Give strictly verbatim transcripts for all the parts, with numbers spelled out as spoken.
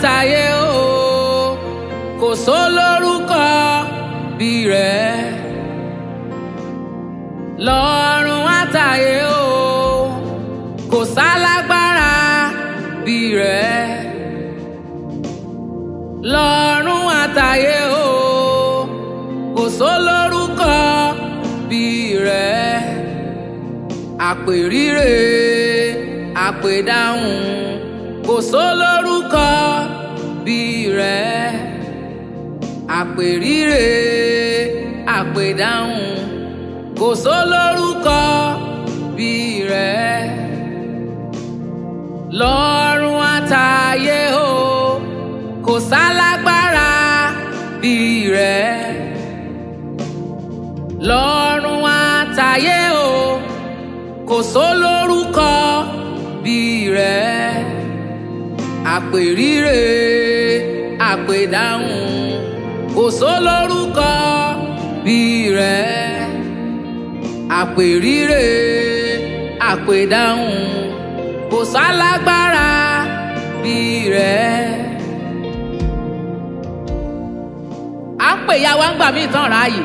àtayé o kò sólórúkọ bí rẹ̀. Lọ́run àtayé o kò sálágbára bí rẹ̀. Lọ́run àtayé o kò sólórúkọ bí rẹ̀. Àpèrire àpèdáhùn kò sólórúkọ bí rẹ̀. Àpèrire àpèdáhùn kò sólórúkọ bí rẹ̀. Lọ́run àtayé o kò sálágbára bí rẹ̀. Lọ́run àtayé o kò sólórúkọ bí rẹ̀. Àpèrire àpèdáhùn kò sólórúkọ bí rẹ̀. Àpèrire àpèdáhùn kò sálágbára bí rẹ̀. À ń pè ya wa ń gbà mí ìtàn ráàyè.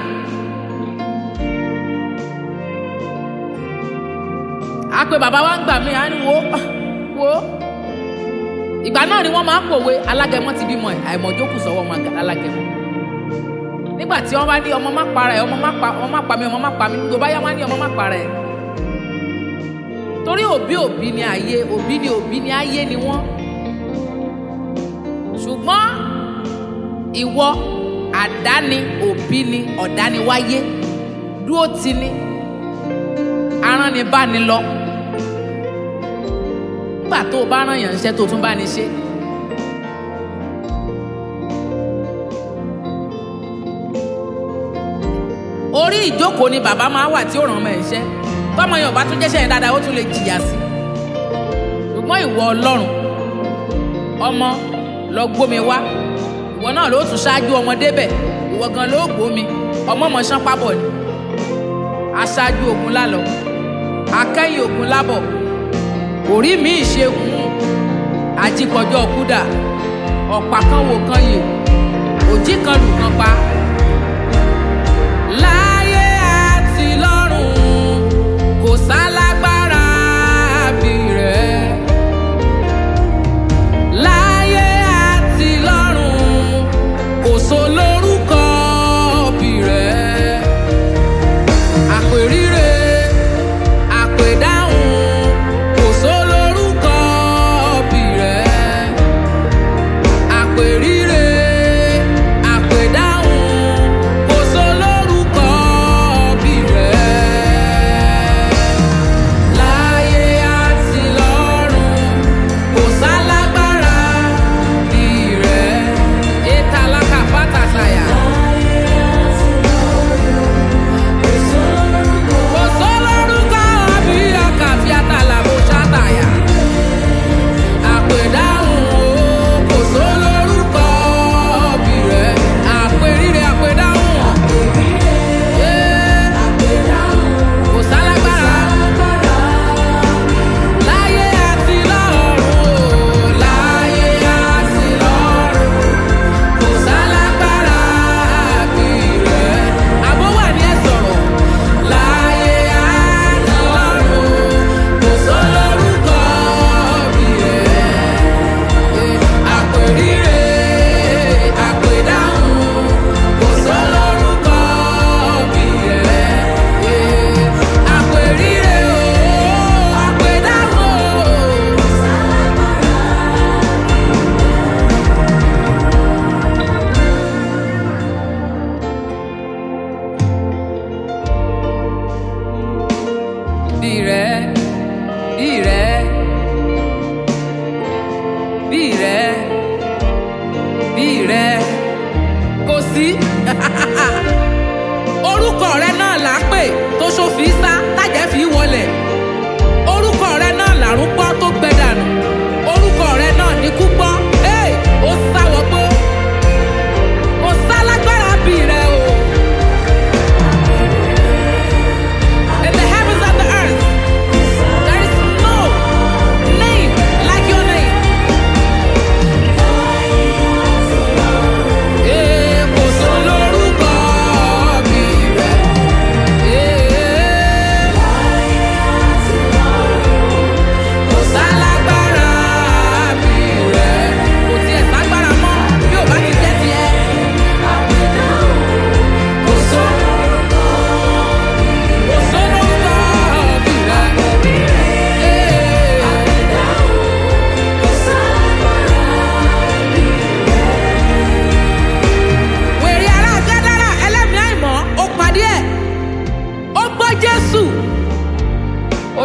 À pè bàbá wa ń gbà mí, à ń wo wo. Ìgbà náà ni wọ́n máa ń pòwe alágẹmọ ti bímọ ẹ̀ àìmọ̀jókù sọ́wọ́ ọmọ alágẹmọ. Nígbà tí wọ́n bá ní ọmọ má para ẹ̀ ọmọ má pa ọmọ má pa mí ọmọ má pa mí tó bá yá wọ́n á ní ọmọ má para ẹ̀. Torí òbí òbí ni ayé òbí ni òbí ni ayé ni wọ́n. Ṣùgbọ́n ìwọ àdáni òbí ni ọ̀dániwáyé dúró ti ni aránibáni lọ. Nígbà tó o bá rán yàn iṣẹ́ tó tún bá ní ṣe. Orí ìjókòó ni bàbá máa wà tí ó ràn ọmọ ẹ̀ iṣẹ́. Tọ́mọ yẹn ò bá tún jẹ́ṣẹ́ yẹn dáadáa ó tún lè jìyà sí. Ṣùgbọ́n ìwọ Ọlọ́run ọmọ lọ gbómi wá. Ìwọ náà ló tún ṣáájú ọmọ débẹ̀. Ìwọ gan ló gbómi. Ọmọ mọ̀ ṣán pábọ̀ ni. Aṣáájú ogun lálọ. Akẹ́yìn ogun lábọ̀. Orí mi ìṣeun. Ajíkọjọ́ kúdà. Ọ̀pá kan wò kan yè. Òjì kan lù kan pa. Láyé àti lọ́run kò sálágbára bí rẹ̀. Láyé àti lọ́run kò sólórúkọ bí rẹ̀. Àpèrire àpèdáhùn kò sólórúkọ bí rẹ̀. Àpèrire àpèdáhùn kò sólórúkọ bí rẹ̀. Láyé àti lọ́run kò sálágbára bí rẹ̀. Ètàlákà fàtàṣàyà. Kò sólórúkọ bí àkàtì àtàlàbò ṣàtàyà. Àpèdáhùn o kò sólórúkọ bí rẹ̀. Àpèrire àpèdáhùn. Yeah. Kò sálágbára. Láyé àti lọ́run o. Láyé àti lọ́run kò sálágbára bí rẹ̀. Àbó wà ní ẹ sọ̀rọ̀. Láyé àti lọ́run kò sólórúkọ bí rẹ̀. Àpèrire àpèdáhùn kò sólórúkọ bí rẹ̀. Àpèrire o àpèdáhùn o. Bí rẹ̀ bí rẹ̀ bí rẹ̀ bí rẹ̀ kò sí. Orúkọ rẹ náà là á pè tó ṣòfin sá tájẹ́ fi wọlẹ̀. Orúkọ rẹ náà làrún gbọ́ tó gbẹ dànù. Orúkọ rẹ náà ní kú gbọ́. Hey! Ó sáwọ́ gbó. Kò sálágbára bí rẹ̀ o. In the heavens and the earth, there is no name like your name.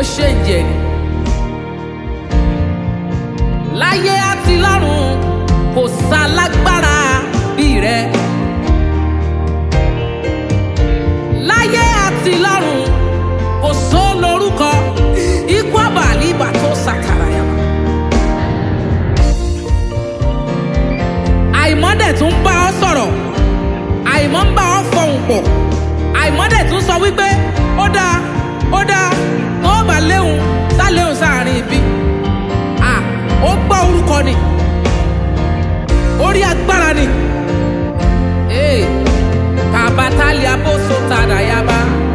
ṣe ń jẹ ni. Láyé àti lọ́run kò sálágbára bí rẹ. Láyé àti lọ́run kò só lórúkọ ikú àbàlí ìbà tó sàkàrà yàrá. Àìmọ́ dẹ̀ tún bá ọ sọ̀rọ̀, àìmọ́ ń bá ọ fọhùn pọ̀, àìmọ́ dẹ̀ tún sọ wípé ó dáa ó dáa tó bá léhùn sá léhùn sáàrin ibi. À ó gbọ́ orúkọ ni, orí agbára ni. Ee kàbátálì abóso tàdà yaba.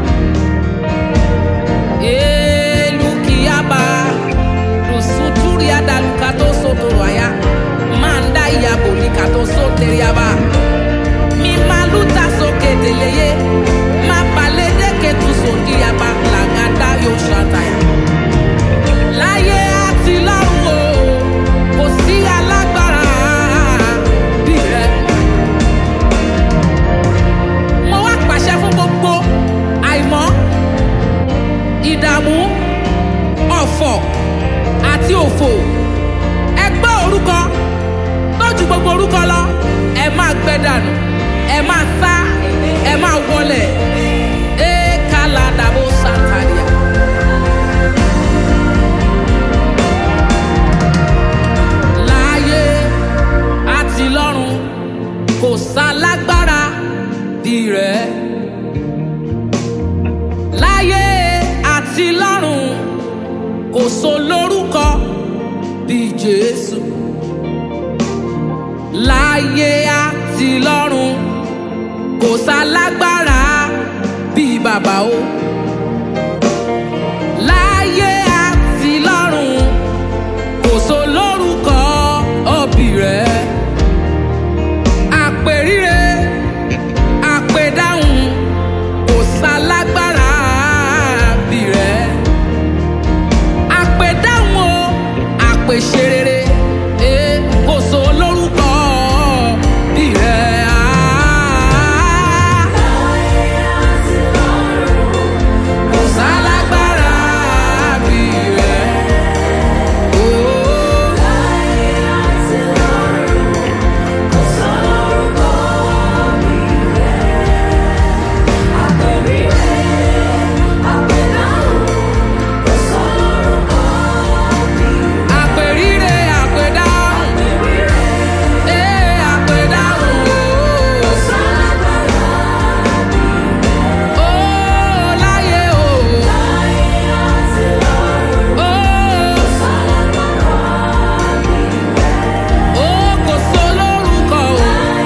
Ee lùkìyàbá lùsùtúrì àdàlùkà tó sòtòrò àyà. Máa ń dá ìyàbò ní ká tó sótèrè yaba. Mi máa lùtà sókè délé. Má balẹ̀ dẹ́kẹ̀ tún sòdì yaba. Làgàdá yóò ṣàtàyà. Láyé àti lọ́run o, kò sí alágbára bí rẹ. Mo wá pàṣẹ fún gbogbo àìmọ́, ìdààmú, ọ̀fọ̀ àti òfò. Ẹ gbọ́ orúkọ tó ju gbogbo orúkọ lọ. Ẹ máa gbẹ dànù, ẹ máa sá, ẹ máa wọlẹ̀. Ẹ kálá dàbò sàtàlíà. Láyé àti lọ́run kò sálágbára bí rẹ. Láyé àti lọ́run kò sólórúkọ bí Jésù. Láyé àti lọ́run kò sálágbára bí bàbá o. Láyé àti lọ́run kò sólórúkọ òbí rẹ. Àpèríre àpèdáhùn kò sálágbára bí rẹ. Àpèdáhùn o àpèṣerere kò sólórúkọ bí rẹ. Kò sálágbára bí rẹ. Àpèríre àpèdáhùn àpèdáhùn ó láyé o. Ó kò sólórúkọ o.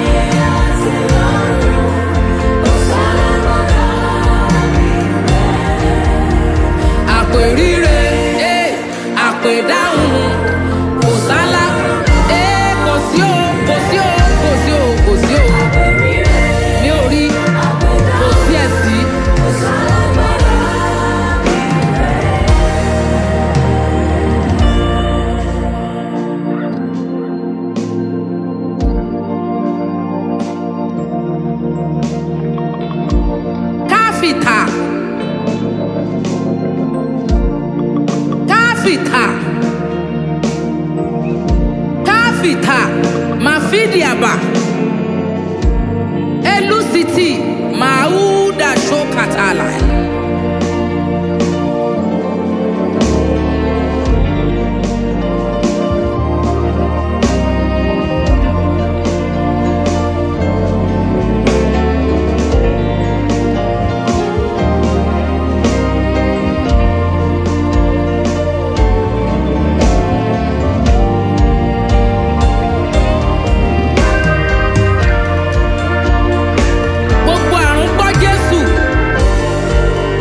Àpèríre àpèdáhùn kò sálá kò sí o kò sí o kò sí o kò sí o. Mi ò rí kò sí ẹ̀sí. Káfíńtà káfíńtà káfíńtà màfídíàbà elusiti màúdà ṣókàtàlà. Gbogbo àrùn gbọ́ Jésù.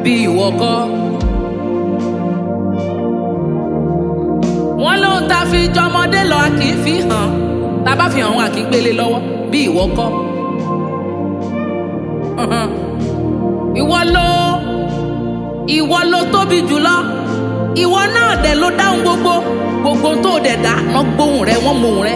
bí ìwọ kọ́. wọ́n lóhun tá a fi jọmọdé lọ a kì í fi hàn tá a bá fi hàn wọn a kì í gbélé lọ́wọ́ bí ìwọ kọ́. ìwọ ló ìwọ ló tóbi jùlọ ìwọ náà dẹ̀ ló dáhùn gbogbo gbogbo tó dẹ̀ dá wọ́n gbóhùn rẹ wọ́n mọ ohùn rẹ.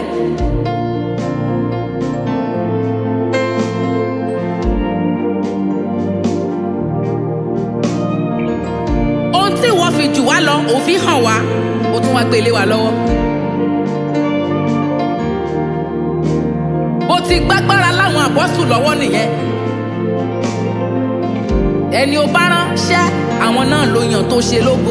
ohun tí ìwọ fi jù wá lọ òfin hàn wá ó tún wá gbélé wa lọ́wọ́. bó ti gbágbára láwọn àpọ́sù lọ́wọ́ nìyẹn. ẹni ó bá ránṣẹ́ àwọn náà ló yàn tó ṣe lógo.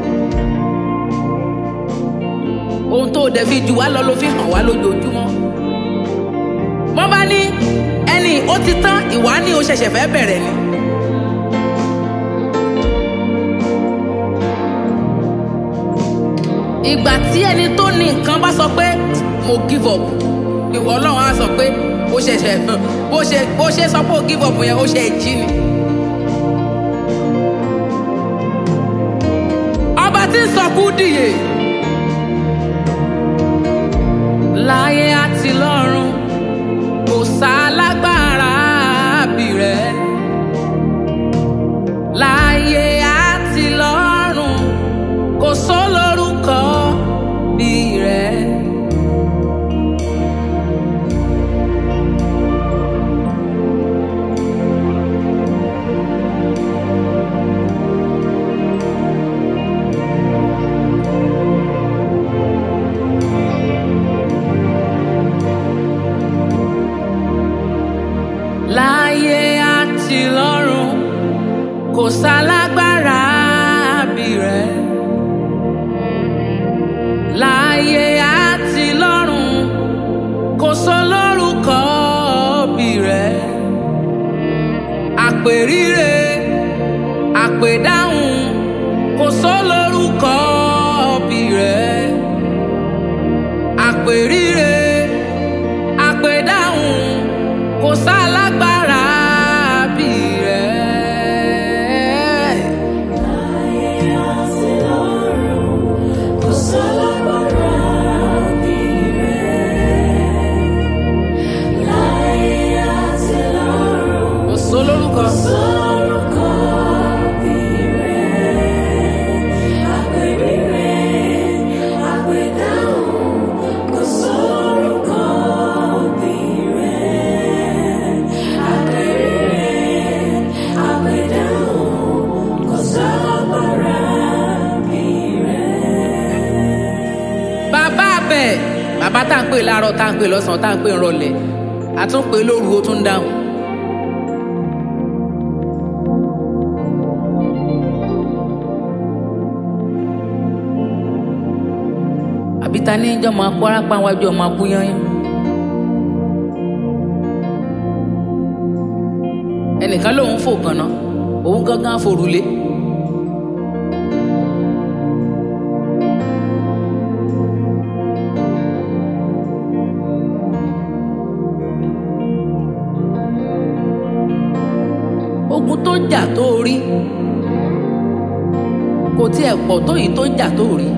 ohun tó dẹ̀ fi jù wá lọ ló fi hàn wá lójoojúmọ́. wọ́n bá ní ẹni ó ti tán ìwà ni ó ṣẹ̀ṣẹ̀ fẹ́ bẹ̀rẹ̀ ni. ìgbà tí ẹni tó ní nǹkan bá sọ pé mo give up ìwọ Ọlọ́run á sọ pé ó ṣẹ̀ṣẹ̀ bó ṣe bó ṣe sọ pé ó give up yẹn ó ṣe jí ni. ọba tí ń sọkú dìye láyé àti lọ́run kò sálágbára bí rẹ̀. láyé àti lọ́run kò sólórúkọ bí rẹ̀. láyé àti lọ́run kò sálágbára bí rẹ̀. láyé àti lọ́run kò sólórúkọ bí rẹ̀. àpèríre àpèdáhùn kò sólórúkọ bí rẹ̀. àpèríre àpèdáhùn kò sálágbára bí rẹ̀. láyé àti lọ́run kò sálágbára bí rẹ̀. láyé àti lọ́run kò sólórúkọ. kò sórúkọ bí rẹ̀. àpèríre àpèdáhùn kò sórúkọ bí rẹ̀. àpèríre àpèdáhùn kò sálágbára bí rẹ̀. bàbá abẹ bàbá tá à ń pè láàárọ̀ tá à ń pè lọ́sàn-án tá à ń pè rọ̀lẹ́ àtúnpè lóru ó tún dáhùn. àbí ta ní jọ́ máa kó arápá wájú ọmọ akú yányán. ẹnìkan lòun fò kànáà òun gángan forùlé. ogun tó jà tó rí kò tiẹ̀ pọ̀ tó yìí tó jà tó rí.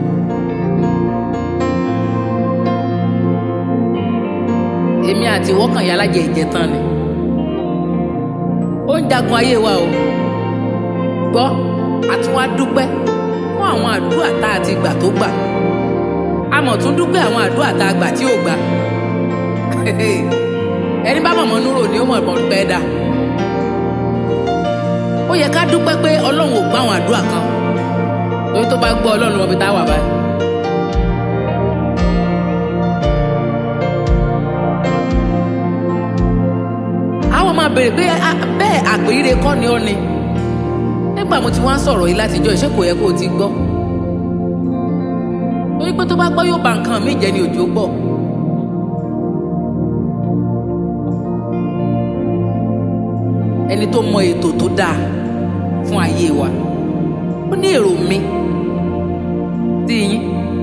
èmi àti wọ́kàn yà lájẹ ìjẹtàn ni ó ń jagun ayé wa o gbọ́ a tún wá dúpẹ́ fún àwọn àdúrà tá a ti gbà tó gbà a mọ̀ tún dúpẹ́ àwọn àdúrà tá a gbà tí ò gbà ẹni bá mọ̀mọ́ núrò ni ó mọ̀ mọ̀ pẹ́ dà ó yẹ ká dúpẹ́ pé ọlọ́run ò gbọ́ àwọn àdúrà kan lórí tó bá gbọ́ ọlọ́run mọ̀ bí tá a wà báyìí. àwọn máa béèrè pé bẹ́ẹ̀ àpèrire kọ́ ni ó ni nígbà mo ti wá ń sọ̀rọ̀ yìí látijọ́ ìṣe kò yẹ kó o ti gbọ́ torí pé tó bá gbọ́ yóò bà nǹkan mí jẹ́ ni òjò gbọ́. ẹni tó mọ ètò tó dáa fún ayé wa ó ní èrò mi sí yín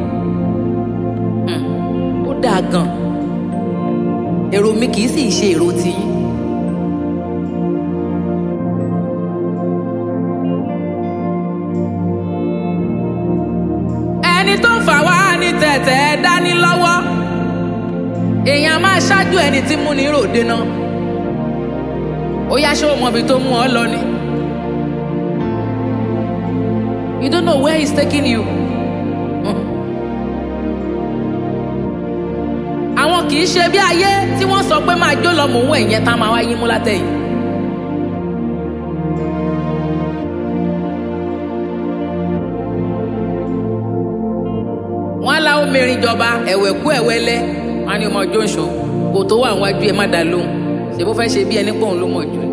ó dáa gan èrò mi kì í sì ṣe èrò tiyín. èèyàn máa ṣáájú ẹni tí mú ní ròde náà ó yá ṣé o mọ ibi tó mú ọ lọ ni you don't know where he's taking you. àwọn kì í ṣe bí ayé tí wọ́n sọ pé máa jó lọ mò ń wọ ìyẹn tá máa wá yín mú látẹ̀yìn. wọ́n á la omirin jọba ẹ̀wẹ̀ kú ẹ̀wẹ̀ lẹ́ wọ́n á ní ọmọ ọjọ́ ìṣó kò tó wà níwájú ẹ má dá lóhùn ṣe bó fẹ́ ṣe bí ẹni pòun ló mọ̀ jù.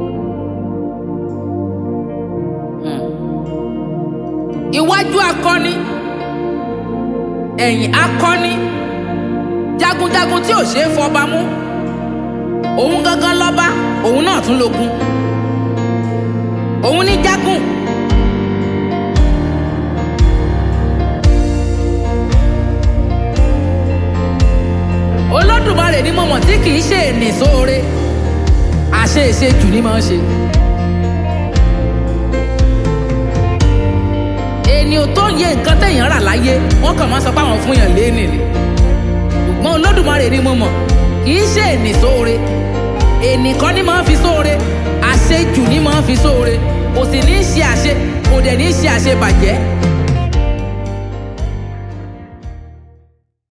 iwájú akọni ẹ̀yìn akọni jagunjagun tí ò ṣe é fọba mú òun gangan lọ́ba òun náà tún lógun òun ní jagun. Olódùmarè ni mo mọ̀ tí kì í ṣe ènì sóore àṣe ìṣe jù ní máa ń ṣe. ènìyàn tó ń yẹ nǹkan téèyàn rà láyé wọ́n kàn máa sọ pé àwọn fún yàn léènì ni ṣùgbọ́n Olódùmarè ni mo mọ̀ kì í ṣe ènì sóore ènì kan ní máa ń fi sóore àṣejù ní máa ń fi sóore kò sì ní í ṣe àṣe kò dẹ̀ ní í ṣe àṣebàjẹ́.